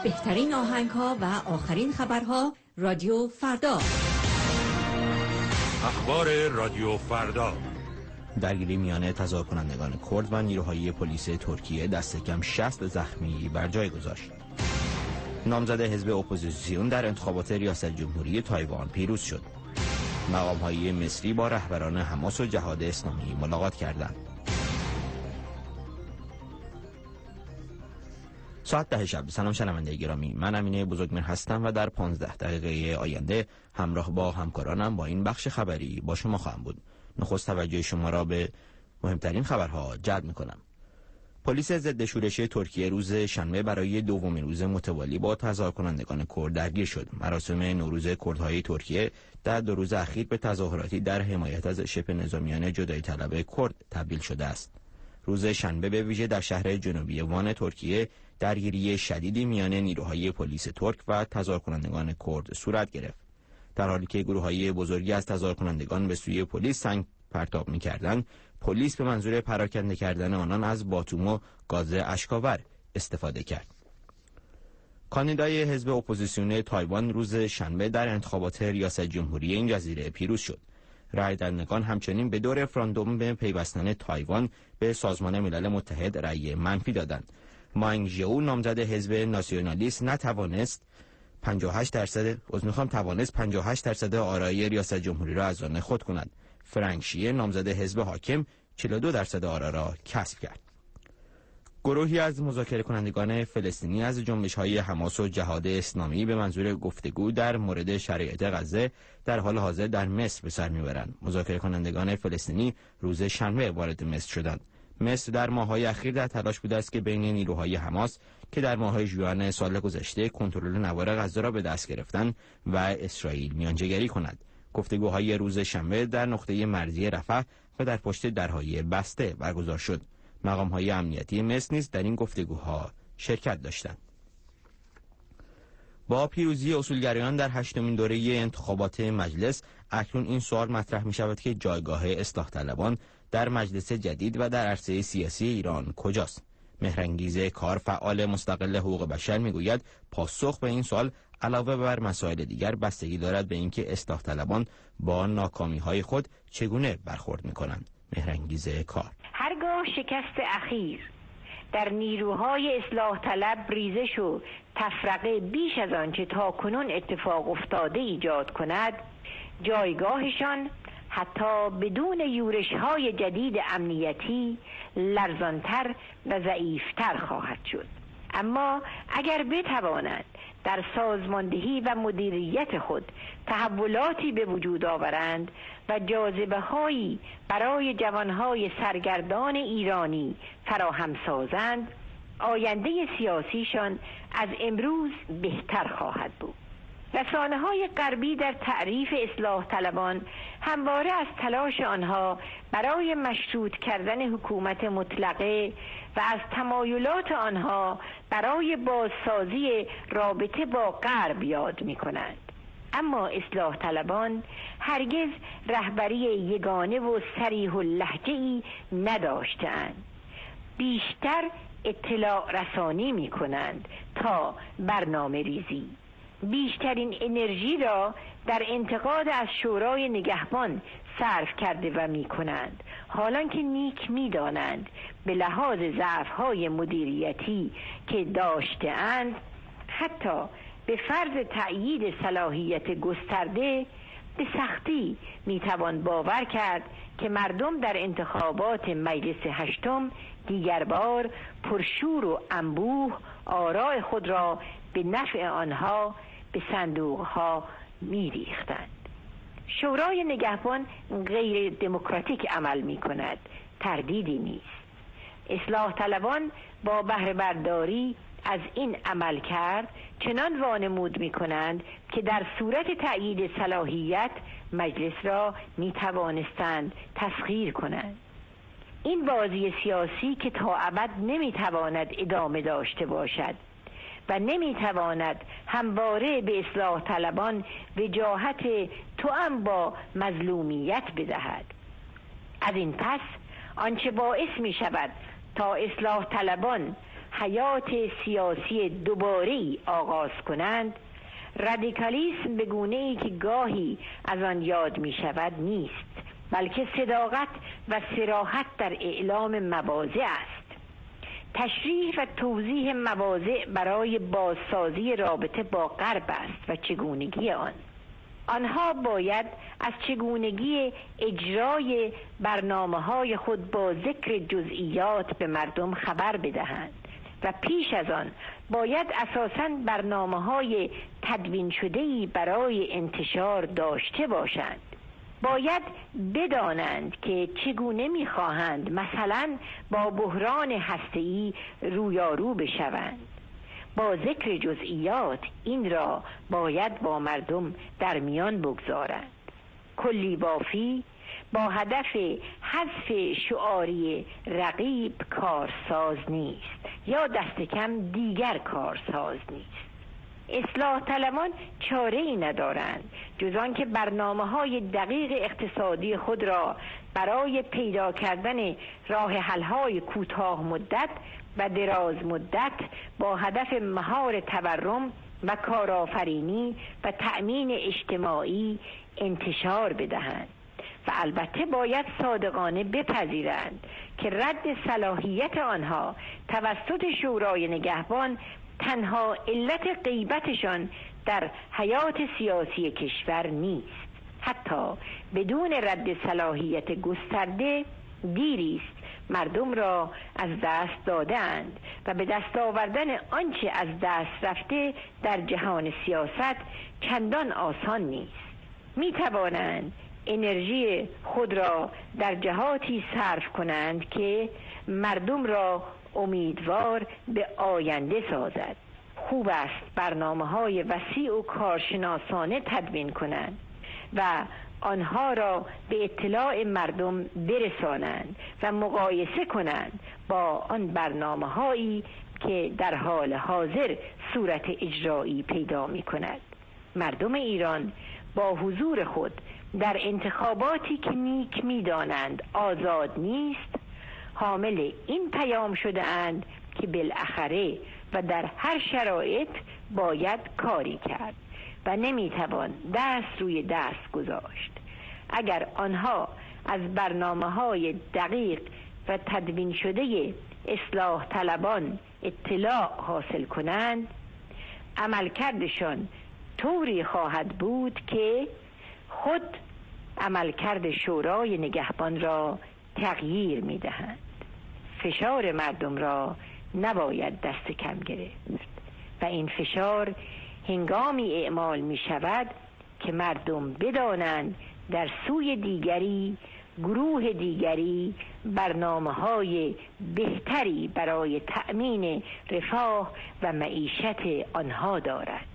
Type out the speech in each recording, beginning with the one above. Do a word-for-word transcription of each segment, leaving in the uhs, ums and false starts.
بهترین آهنگ‌ها و آخرین خبرها رادیو فردا. اخبار رادیو فردا. درگیری میان تظاهر کنندگان کرد و نیروهای پلیس ترکیه دست کم شصت زخمی بر جای گذاشت. نامزد حزب اپوزیسیون در انتخابات ریاست جمهوری تایوان پیروز شد. مقام‌های مصری با رهبران حماس و جهاد اسلامی ملاقات کردند. ساعت ده شب. سلام شنونده گرامی، من امینه بزرگمهر هستم و در پانزده دقیقه آینده همراه با همکارانم با این بخش خبری با شما خواهم بود. نخست توجه شما را به مهمترین خبرها جلب می‌کنم. پلیس ضد شورش ترکیه روز شنبه برای دومین روز متوالی با تظاهر کنندگان کرد درگیر شد. مراسم نوروز کردهای ترکیه در دو روز اخیر به تظاهراتی در حمایت از شبه نظامیان جدایی طلب کرد تبدیل شده است. روز شنبه به ویژه در شهر جنوبی وان ترکیه درگیری شدیدی میان نیروهای پلیس ترک و تظاهر کنندگان کرد صورت گرفت. در حالی که گروه‌های بزرگی از تظاهر کنندگان به سوی پلیس سنگ پرتاب می‌کردند، پلیس به منظور پراکنده کردن آنان از باتوم و گاز اشک‌آور استفاده کرد. کاندیدای حزب اپوزیسیون تایوان روز شنبه در انتخابات ریاست جمهوری این جزیره پیروز شد. رای دهندگان همچنین به دور رفراندوم به پیوستن تایوان به سازمان ملل متحد رای منفی دادند. مانگ ژئو نامزد حزب ناسیونالیست نتوانست پنجاه و هشت درصد از میخوام توانست پنجاه و هشت درصد آرای ریاست جمهوری را از آن خود کند. فرانک شیه نامزد حزب حاکم چهل و دو درصد آرا را کسب کرد. گروهی از مذاکره کنندگان فلسطینی از جنبش‌های حماس و جهاد اسلامی به منظور گفتگو در مورد شرایط غزه در حال حاضر در مصر به سر میبرند. مذاکره کنندگان فلسطینی روز شنبه وارد مصر شدند. مصر در ماه‌های اخیر در تلاش بوده است که بین نیروهای حماس که در ماه ژوئن سال گذشته کنترل نوار غزه را به دست گرفتند و اسرائیل میانجیگری کند. گفتگوهای روز شنبه در نقطه مرزی رفح و در پشت درهای بسته برگزار شد. مقام‌های امنیتی مصر نیز در این گفتگوها شرکت داشتند. با پیروزی اصولگرایان در هشتمین دوره انتخابات مجلس، اکنون این سوال مطرح می‌شود که جایگاه اصلاح طلبان در مجلس جدید و در عرصه سیاسی ایران کجاست؟ مهرانگیز کار، فعال مستقل حقوق بشر، میگوید پاسخ به این سوال علاوه بر مسائل دیگر بستگی دارد به اینکه اصلاح طلبان با ناکامی‌های خود چگونه برخورد می‌کنند. مهرانگیز کار: هرگاه شکست اخیر در نیروهای اصلاح طلب ریزش و تفرقه بیش از آنچه تاکنون اتفاق افتاده ایجاد کند، جایگاهشان حتی بدون یورش‌های جدید امنیتی لرزانتر و ضعیفتر خواهد شد. اما اگر بتوانند در سازماندهی و مدیریت خود تحولاتی به وجود آورند و جاذبه‌هایی برای جوانهای سرگردان ایرانی فراهم سازند، آینده سیاسیشان از امروز بهتر خواهد بود. رسانه‌های غربی در تعریف اصلاح طلبان همواره از تلاش آنها برای مشروط کردن حکومت مطلقه و از تمایلات آنها برای بازسازی رابطه با غرب یاد می‌کنند. اما اصلاح طلبان هرگز رهبری یگانه و صریح اللهجه‌ای نداشتند. بیشتر اطلاع رسانی می‌کنند تا برنامه ریزی. بیشترین انرژی را در انتقاد از شورای نگهبان صرف کرده و می کنند، حالان که نیک می دانند به لحاظ ضعف‌های مدیریتی که داشته اند، حتی به فرض تأیید صلاحیت گسترده به سختی می توان باور کرد که مردم در انتخابات مجلس هشتم دیگر بار پرشور و انبوه آراء خود را به نفع آنها به صندوقها می ریختند. شورای نگهبان غیر دموکراتیک عمل می کند، تردیدی نیست. اصلاح طلبان با بهره برداری از این عمل کرد چنان وانمود می کنند که در صورت تأیید صلاحیت مجلس را می توانستند تسخیر کنند. این بازی سیاسی که تا ابد نمی تواند ادامه داشته باشد و نمی تواند همواره به اصلاح طلبان وجاهت توأم با مظلومیت بدهد. از این پس آنچه باعث می شود تا اصلاح طلبان حیات سیاسی دوباره‌ای آغاز کنند، رادیکالیسم به گونه‌ای که گاهی از آن یاد می شود نیست، بلکه صداقت و صراحت در اعلام مواضع است. تشریح و توضیح مواضع برای بازسازی رابطه با غرب است و چگونگی آن. آنها باید از چگونگی اجرای برنامه‌های خود با ذکر جزئیات به مردم خبر بدهند و پیش از آن باید اساساً برنامه‌های تدوین شده‌ای برای انتشار داشته باشند. باید بدانند که چگونه می‌خواهند مثلا با بحران هسته‌ای رویارو بشوند. با ذکر جزئیات این را باید با مردم در میان بگذارند. کلی بافی با هدف حذف شعاری رقیب کارساز نیست یا دست کم دیگر کارساز نیست. اصلاح طلبان چاره ای ندارند جز آن که برنامه های دقیق اقتصادی خود را برای پیدا کردن راه حل های کوتاه مدت و دراز مدت با هدف مهار تورم و کارآفرینی و تأمین اجتماعی انتشار بدهند و البته باید صادقانه بپذیرند که رد صلاحیت آنها توسط شورای نگهبان تنها علت غیبتشان در حیات سیاسی کشور نیست. حتی بدون رد صلاحیت گسترده دیریست مردم را از دست دادند و به دست آوردن آنچه از دست رفته در جهان سیاست چندان آسان نیست. می توانند انرژی خود را در جهاتی صرف کنند که مردم را امیدوار به آینده سازد. خوب است برنامه‌های وسیع و کارشناسانه تدوین کنند و آنها را به اطلاع مردم برسانند و مقایسه کنند با آن برنامه‌هایی که در حال حاضر صورت اجرایی پیدا می‌کند. مردم ایران با حضور خود در انتخاباتی که نیک می‌دانند آزاد نیست، حامل این پیام شده اند که بالاخره و در هر شرایط باید کاری کرد و نمیتوان دست روی دست گذاشت. اگر آنها از برنامه‌های دقیق و تدوین شده اصلاح طلبان اطلاع حاصل کنند، عملکردشان طوری خواهد بود که خود عملکرد شورای نگهبان را تغییر میدهند. فشار مردم را نباید دست کم گرفت و این فشار هنگامی اعمال می شود که مردم بدانند در سوی دیگری، گروه دیگری برنامه‌های بهتری برای تأمین رفاه و معیشت آنها دارد.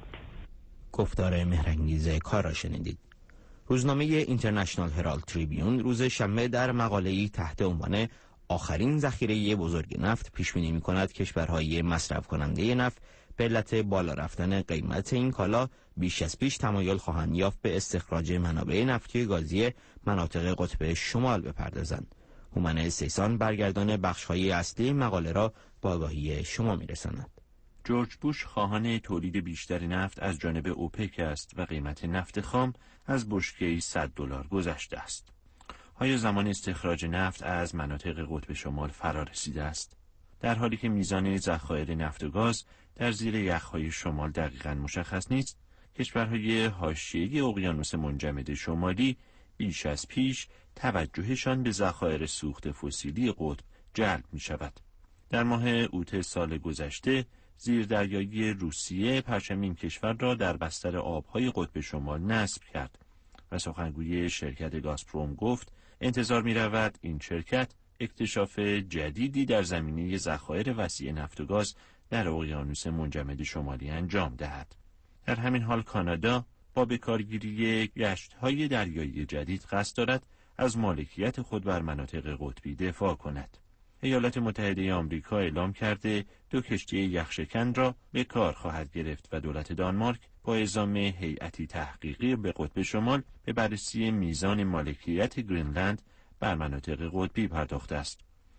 گفتار مهرانگیز کار را شنیدید. روزنامه اینترنشنال هرالد تریبیون روز شنبه در مقاله‌ای تحت عنوان آخرین ذخیره بزرگ نفت پیش بینی می‌کند کشورهای مصرف کننده نفت به علت بالا رفتن قیمت این کالا بیش از پیش تمایل خواهند یافت به استخراج منابع نفتی گازی مناطق قطب شمال بپردازند. هومن سیسان برگردان بخش‌های اصلی مقاله را با آگاهی شما می‌رساند. جورج بوش خواهان تولید بیشتر نفت از جانب اوپک است و قیمت نفت خام از بشکه‌ای صد دلار گذشته است. آیا زمان استخراج نفت از مناطق قطب شمال فرا رسیده است؟ در حالی که میزان ذخایر نفت و گاز در زیر یخ‌های شمال دقیقاً مشخص نیست، کشورهای حاشیه‌ای اقیانوس منجمد شمالی بیش از پیش توجهشان به ذخایر سوخت فسیلی قطب جلب می‌شود. در ماه اوت سال گذشته، زیردریایی روسیه پرچم این کشور را در بستر آب‌های قطب شمال نصب کرد و سخنگوی شرکت گازپروم گفت انتظار می‌رود این شرکت اکتشاف جدیدی در زمینه ذخایر وسیع نفت و گاز در اقیانوس منجمد شمالی انجام دهد. در همین حال کانادا با بکارگیری گشت‌های دریایی جدید قصد دارد از مالکیت خود بر مناطق قطبی دفاع کند. ایالات متحده آمریکا اعلام کرده دو کشتی یخشکن را به کار خواهد گرفت و دولت دانمارک با اعزام هیئتی تحقیقی به قطب شمال به بررسی میزان مالکیت گرینلند بر مناطق قطبی پرداخته است.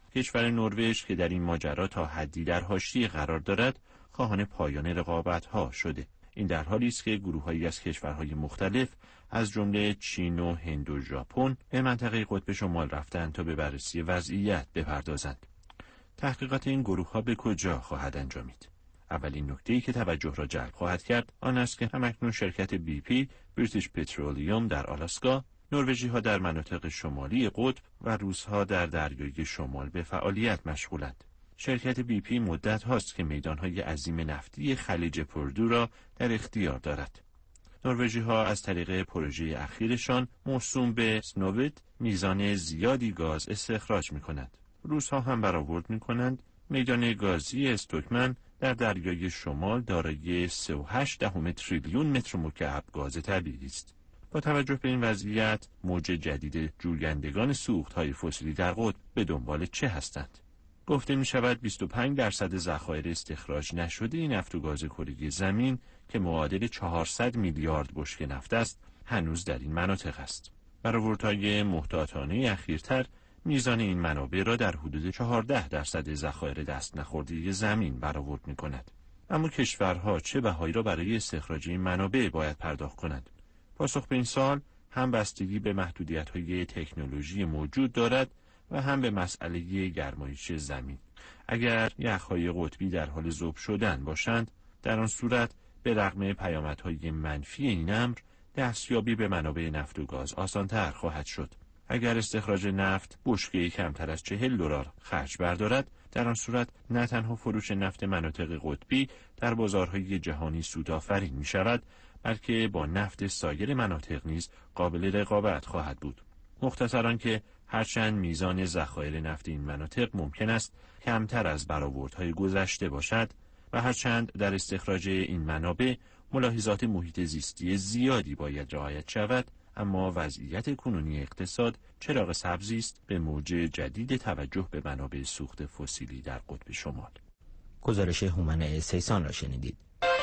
کشور نروژ که در این ماجرا تا حدی در حاشیه قرار دارد، خواهان پایان رقابت‌ها شده. این در حالی است که گروه‌هایی از کشورهای مختلف از جمله چین و هند و ژاپن به منطقه قطب شمال رفتند تا به بررسی وضعیت بپردازند. تحقیقات این گروه‌ها به کجا خواهد انجامید؟ اولین نکته‌ای که توجه را جلب خواهد کرد آن است که همکنون شرکت بی پی، بریتیش پترولیوم در آلاسکا، نروژی‌ها در مناطق شمالی قطب و روس‌ها در دریای شمال به فعالیت مشغولند. شرکت بی پی مدت هاست که میدانهای عظیم نفتی خلیج پردو را در اختیار دارد. نروژی‌ها از طریق پروژه اخیرشان موسوم به سنوویت میزان زیادی گاز استخراج می‌کنند. روس‌ها هم برآورد می‌کنند میدان گازی استوکمن در دریای شمال دارای سه و هشت دهم تریلیون متر مکعب گاز طبیعی است. با توجه به این وضعیت، موج جدید جویندگان سوخت‌های فسیلی در قطب به دنبال چه هستند؟ گفته می شود بیست و پنج درصد ذخایر استخراج نشده نفت و گاز کره زمین که معادل چهارصد میلیارد بشکه نفت است، هنوز در این مناطق است. برآوردهای محتاطانه اخیرتر میزان این منابع را در حدود چهارده درصد ذخایر دست نخورده زمین برآورد می کند. اما کشورها چه بهایی را برای استخراج این منابع باید پرداخت کنند؟ پاسخ به این سوال هم بستگی به محدودیت‌های تکنولوژی موجود دارد و هم به مسئله گرمایش زمین. اگر یخ‌های قطبی در حال ذوب شدن باشند، در آن صورت به رغم پیامدهای منفی این امر، دستیابی به منابع نفت و گاز آسان‌تر خواهد شد. اگر استخراج نفت بشکه‌ای کمتر از چهل دلار خرج بردارد، در آن صورت نه تنها فروش نفت مناطق قطبی در بازارهای جهانی سودآفرین می‌شود، بلکه با نفت سایر مناطق نیز قابل رقابت خواهد بود. مختصراً که هرچند میزان ذخایر نفت این مناطق ممکن است کمتر از برآوردهای گذشته باشد و هرچند در استخراج این منابع ملاحظات محیط زیستی زیادی باید رعایت شود، اما وضعیت کنونی اقتصاد چراغ سبزی است به موج جدید توجه به منابع سوخت فسیلی در قطب شمال. گزارش هومن سیسان را شنیدید.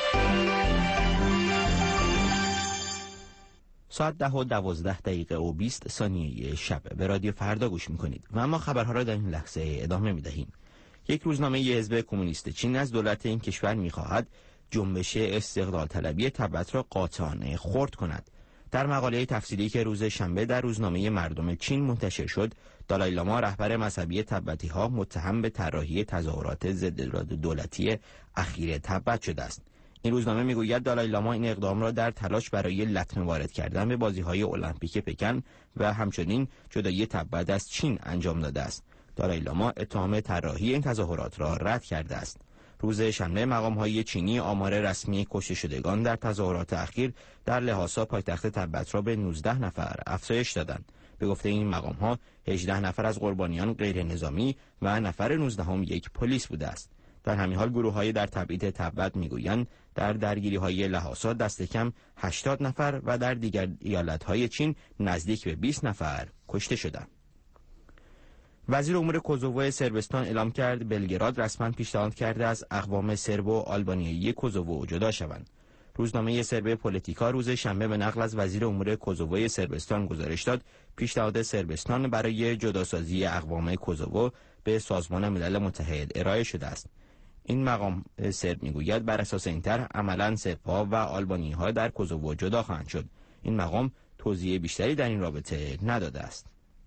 ساعت ده و دوازده دقیقه و بیست ثانیه شب به رادیو فردا گوش میکنید و اما خبرها را در این لحظه ادامه میدهیم. یک روزنامه حزب کمونیست چین از دولت این کشور میخواهد جنبش استقلال طلبی تبت را قاطعانه خرد کند. در مقاله تفصیلی که روز شنبه در روزنامه مردم چین منتشر شد، دالای لاما رهبر مذهبی تبتی ها متهم به طراحی تظاهرات ضد دولتی اخیر تبت شده است. این روزنامه میگوید دالای لاما این اقدام را در تلاش برای لطمه وارد کردن به بازی‌های المپیک پکن و همچنین جدایی تبت از چین انجام داده است. دالای لاما اتهام طراحی این تظاهرات را رد کرده است. روز شنبه مقام‌های چینی آمار رسمی کشته شدگان در تظاهرات اخیر در لحاسا پایتخت تبت را به نوزده نفر افزایش دادند. به گفته این مقام‌ها هجده نفر از قربانیان غیر نظامی و نفر نوزدهم یک پلیس بوده است. در همین حال گروه‌های در تبعید تبت میگویند در درگیری‌های لحاسا دست کم هشتاد نفر و در دیگر ایالت‌های چین نزدیک به بیست نفر کشته شدند. وزیر امور کوزوو صربستان اعلام کرد بلگراد رسما پیشنهاد کرده از اقوام سرب و آلبانیایی کوزوو جدا شوند. روزنامه سرب پولیتیکا روز شنبه به نقل از وزیر امور کوزوو صربستان گزارش داد پیشنهاد صربستان برای جداسازی اقوام کوزوو به سازمان ملل متحد ارائه شده است. این مقام سرب میگوید بر اساس این طرح عملاً سرب‌ها و آلبانی‌ها در کوزوو جدا خواهند شد. این مقام توضیح بیشتری در این رابطه نداده است.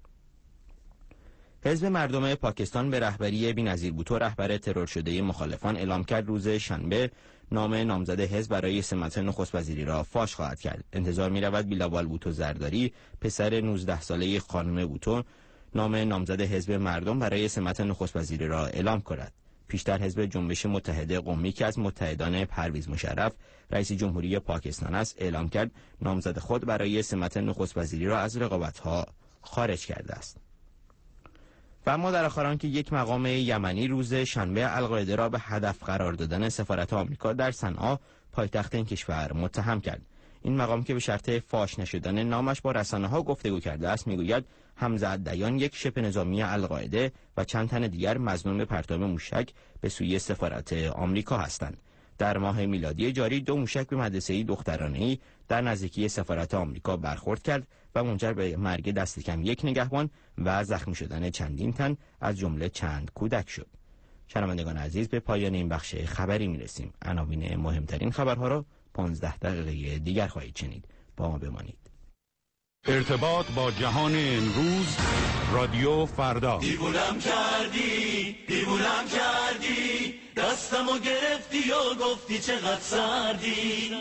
حزب مردم پاکستان به رهبری بینظیر بوتو رهبر ترور شده مخالفان اعلام کرد روز شنبه نام نامزد حزب برای سمت نخست وزیری را فاش خواهد کرد. انتظار می رود بیلاوال بوتو زرداری پسر نوزده ساله خانم بوتو نام نامزد حزب مردم برای سمت نخست وزیری را اعلام کند. پیشتر حزب جنبش متحد قومی که از متحدان پرویز مشرف رئیس جمهوری پاکستان است اعلام کرد نامزد خود برای سمت نخست وزیری را از رقابت‌ها خارج کرده است. و اما در آخر آنکه یک مقام یمنی روز شنبه القاعده را به هدف قرار دادن سفارت آمریکا در صنعا پایتخت این کشور متهم کرد. این مقام که به شرط فاش نشدن نامش با رسانه‌ها گفتگو کرده است میگوید حمزه الدیان یک شبه نظامی القاعده و چند تن دیگر مظنون به پرتاب موشک به سوی سفارت آمریکا هستند. در ماه میلادی جاری دو موشک به مدرسه‌ای دخترانه‌ای در نزدیکی سفارت آمریکا برخورد کرد و منجر به مرگ دست کم یک نگهبان و زخمی شدن چندین تن از جمله چند کودک شد. شنوندگان عزیز، به پایان این بخش خبری میرسیم. عناوین مهمترین خبرها را پانزده دقیقه دیگر خواهید شنید. با ما بمانید. ارتباط با جهان امروز، رادیو فردا. دیوونم کردی دیوونم کردی، دستمو گرفتی و گفتی چقدر سردی.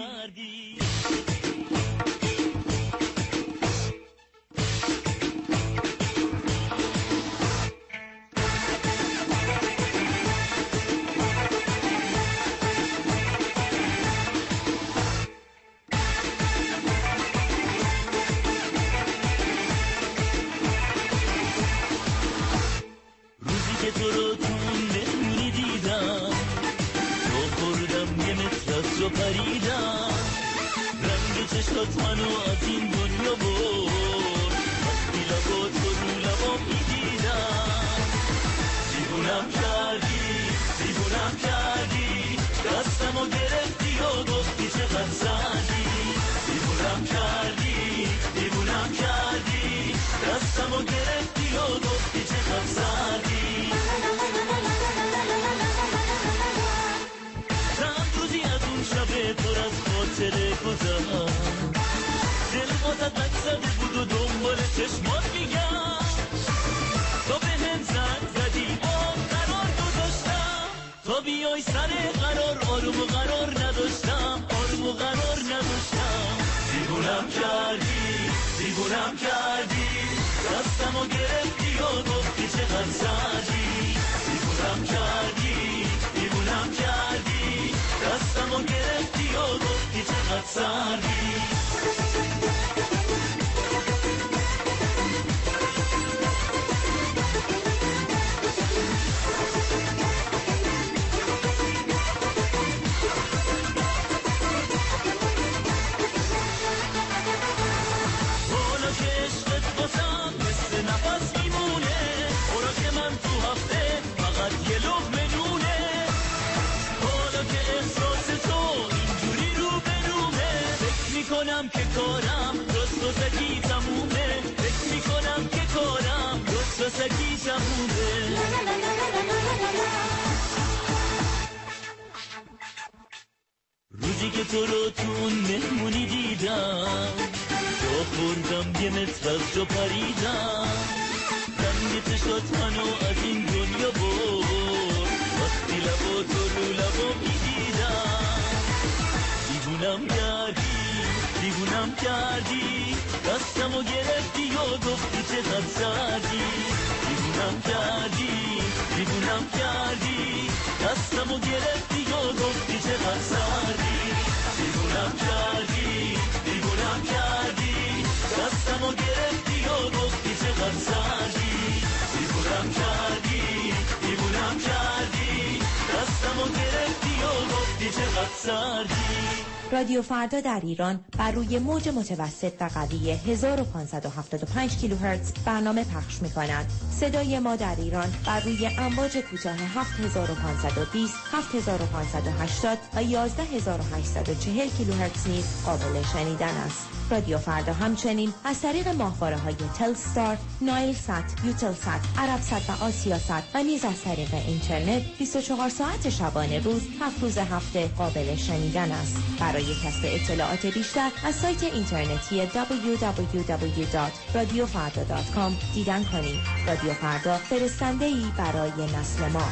تو رو تو مهمونی دیدم، تو خوردم یه متر از رو پریدم، رنگ چشمات منو از این دنیا برد، وقتی لبا تو رو لبا میدیدم. دیوونم کردی دیوونم کردی، دستمو گرفتی و گفتی چقدر سردی. دیوونم کردی دیوونم کردی، دستمو گرفتی و گفتی چقدر سردی. شبه پر از خاطره گذر، دل بازت لک زده بود و دنبال چشمات میگم. تو به هم زنگ زدی با قرار گذاشتم، تا بیای سر قرار آروم و قرار نداشتم، آروم و قرار نداشتم. دیوونم کردی دیوونم کردی، دستمو گرفتی و گفتی چقدر سردی. دیوونم کردی دیوونم کردی، دستمو گرفتی و گفتی چقدر سردی. حالا که عشقت بازم مثل نفس میمونه، حالا که من تو هفته فقط یه لقمه نونه، حالا که احساس تو اینجوری رو به رومه، فکر میکنم که کارم رست و سکی تمومه، فکر میکنم که کارم رست و سکی تمومه. روزی که تو رو تو اون مهمونی دیدم، جا خوردم یه متر از جا پریدم، رنگ چشات منو از این دنیا برد، وقتی لبا تو رو لبا میدیدم. دیوونم کردی دیوونم کردی، دستمو گرفتی و گفتی چقدر سردی. دیوونم کردی دیوونم کردی، دستمو گرفتی و گفتی چقدر سردی. دیوونم کردی دیوونم کردی، دستمو گرفتی و گفتی چقدر سردی. دیوونم کردی دیوونم کردی، دستمو گرفتی و گفتی چقدر سردی. رادیو فردا در ایران بر روی موج متوسط و قوی هزار و پانصد و هفتاد و پنج کیلوهرتز برنامه پخش می‌کند. صدای ما در ایران بر روی امواج کوتاه هفت هزار و پانصد و بیست، هفت هزار و پانصد و هشتاد و یازده هزار و هشتصد و چهل کیلوهرتز نیز قابل شنیدن است. رادیو فردا همچنین از طریق ماهواره‌های تلستار، نایل سات، یوتل سات، عرب سات و آسیا سات و نیز از طریق اینترنت بیست و چهار ساعت شبانه روز هفت روز هفته قابل شنیدن است. برای کسب اطلاعات بیشتر از سایت اینترنتی دبلیو دبلیو دبلیو دات رادیو فردا دات کام دیدن کنید. رادیو فردا، فرستنده‌ای برای نسل ما.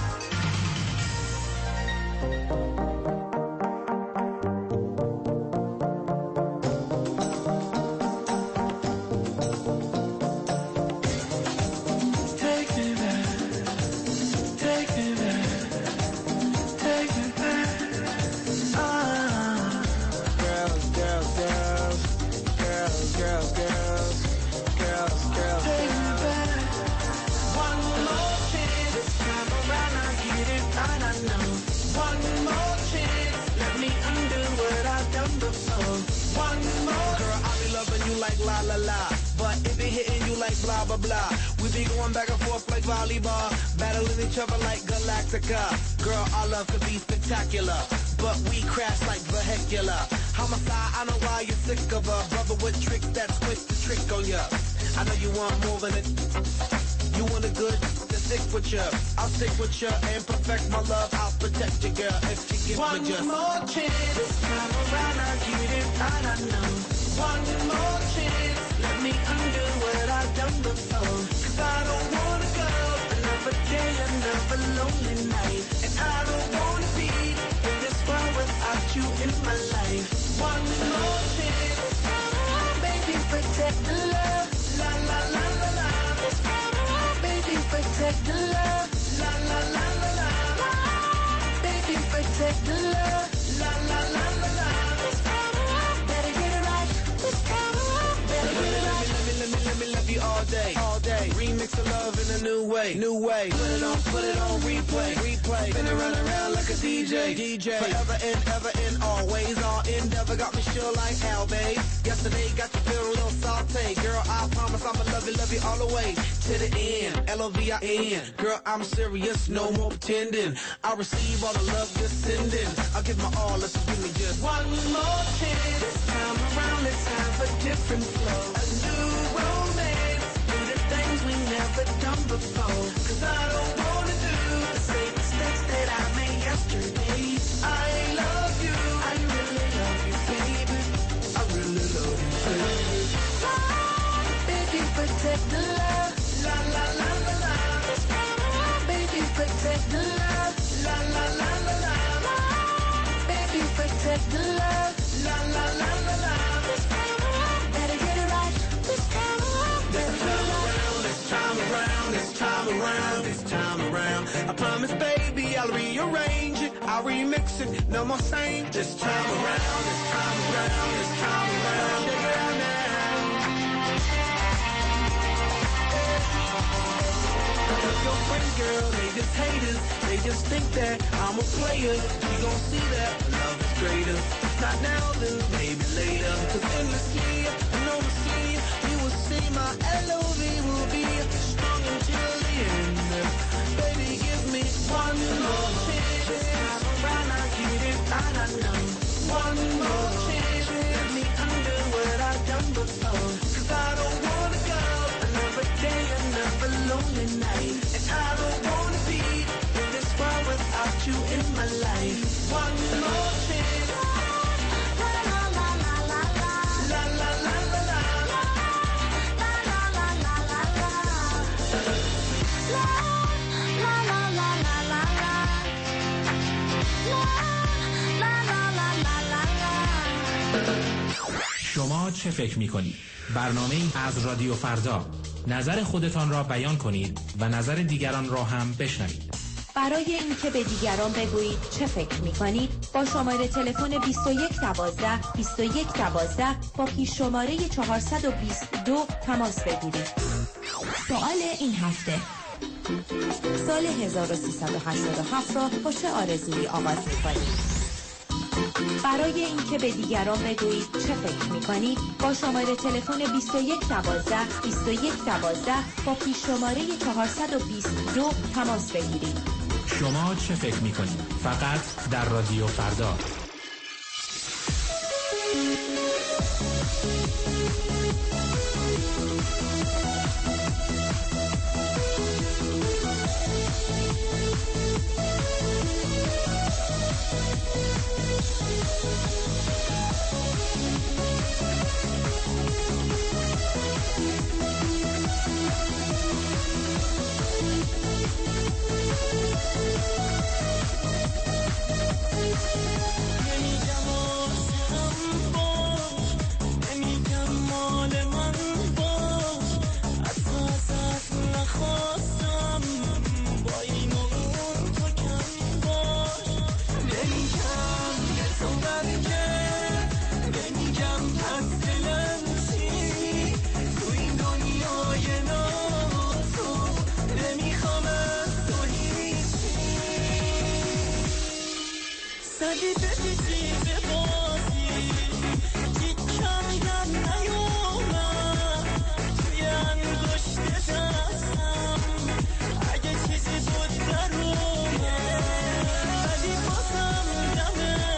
Battling each other like Galactica. Girl, our love could be spectacular. but we crash like vehicular. Homicide, I know why you're sick of a brother with tricks that's quick to trick on ya. I know you want more than it. You want a good to stick with ya. I'll stick with ya and perfect my love. I'll protect you, girl, if you give one me just more chance. This time around, I'll give it all I know. One more chance. Let me undo what I've done before. Cause I don't wanna go another day, another lonely night. And I don't wanna be in this world without you in my life. One more chance. Baby, protect the love. La la la la la. Baby, protect the love. La la la la la. Baby, protect the love. La la la la la. Better get it right. Better get it right. Let me, let me, let me love you all day, all day. Remix of love in a new way, new way. Put it on, put it on replay, replay. Spin it round and round like a D J, D J. Forever and ever and always. All endeavor got me sure like Al, babe. Yesterday got you feel a little saute. Girl, I promise I'ma love you, love you all the way to the end. L O V I N. Girl, I'm serious, no more pretending. I receive all the love you're sending. I'll give my all if you give me just one more chance. This time around, let's have a different flow. A new romance. Do the things we never done before. Cause I don't wanna do the same mistakes that I made yesterday. I love you. I really love you, baby. I really love you, baby. Baby, protect the love. La la la la la. Baby, protect the love. La la la la la. Baby, protect the love. La la la la la. Better get it right. This time around. This time around. This time around. This time around. This time around. I promise, baby, I'll rearrange it. I'll remix it. No more same. This time around. This time around. This time around. Check it out now. Your friend, girl, they just haters. They just think that I'm a player. You gon' see that love is greater. Not now, then maybe later. Cause endlessly, I know we'll see. You will see my L O V will be strong until the end. Baby, give me one more chance. This time around, I'll give it all I know. One more chance. Let me undo what I've done before. Cause I don't wanna go another day, another lonely night. And I don't wanna be in this world without you in my life. One more chance. La la la la la la. La la la la la. La la la la la la. La la la la la la la. La la la la la la. شما چه فکر می‌کنید؟ برنامه‌ای از رادیو فردا. نظر خودتان را بیان کنید و نظر دیگران را هم بشنوید. برای اینکه به دیگران بگویید چه فکر می‌کنید با شماره تلفن بیست و یک دوازده بیست و یک دوازده با پیش شماره چهارصد و بیست و دو تماس بگیرید. سوال این هفته: سال هزار و سیصد و هشتاد و هفت را با چه آرزویی آغاز می‌کنید؟ برای اینکه به دیگران بگویید چه فکر می‌کنید با شماره تلفن بیست و یک دوازده بیست و یک دوازده با پیش شماره چهارصد و بیست و دو تماس بگیرید. شما چه فکر می‌کنید؟ فقط در رادیو فردا. اگه چیزی بود در اومد ولی بازم دمه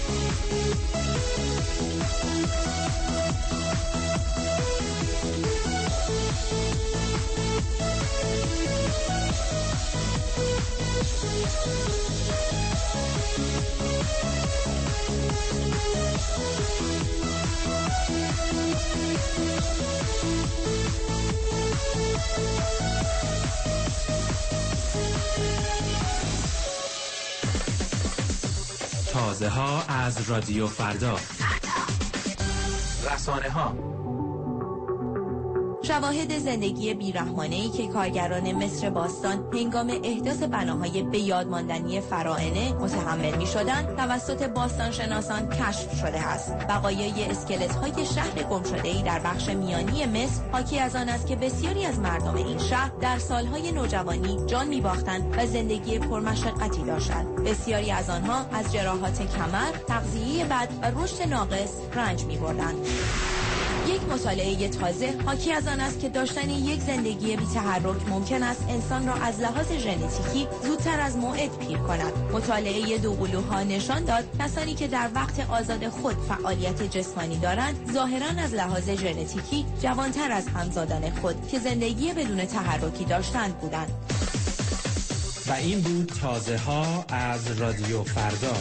تازه ها از رادیو فردا. رسانه ها. شواهد زندگی بیرحمانه‌ای که کارگران مصر باستان هنگام احداث بناهای به یاد ماندنی فراعنه متحمل می‌شدند توسط باستانشناسان کشف شده است. بقایای اسکلت‌های شهر گمشده‌ای در بخش میانی مصر حاکی از آن است که بسیاری از مردم این شهر در سالهای نوجوانی جان می‌باختند و زندگی پرمشقتی داشتند. بسیاری از آنها از جراحات کمر، تغذیه بد و رشد ناقص رنج می‌بردند. یک مطالعه تازه حاکی از آن است که داشتن یک زندگی بی تحرک ممکن است انسان را از لحاظ ژنتیکی زودتر از موعد پیر کند. مطالعه دوقلوها نشان داد کسانی که در وقت آزاد خود فعالیت جسمانی دارند ظاهراً از لحاظ ژنتیکی جوانتر از همزادان خود که زندگی بدون تحرکی داشتند بودند. و این بود تازه ها از رادیو فردا.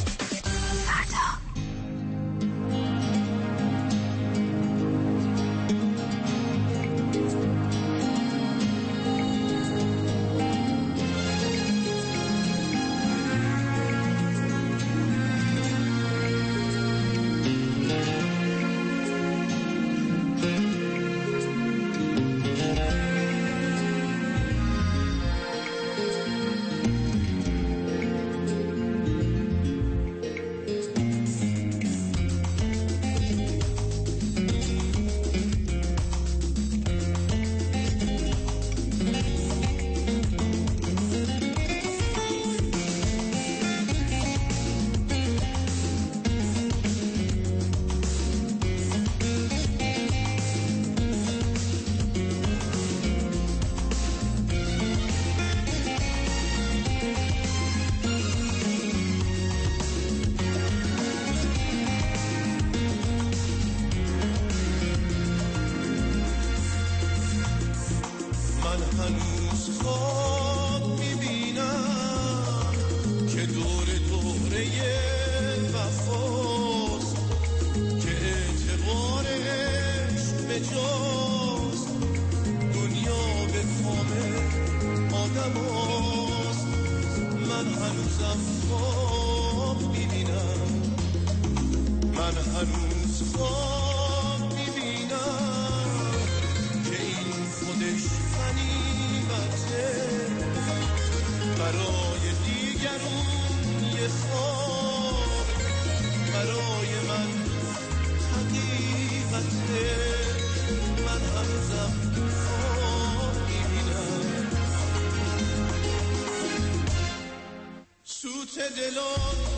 سوت دلان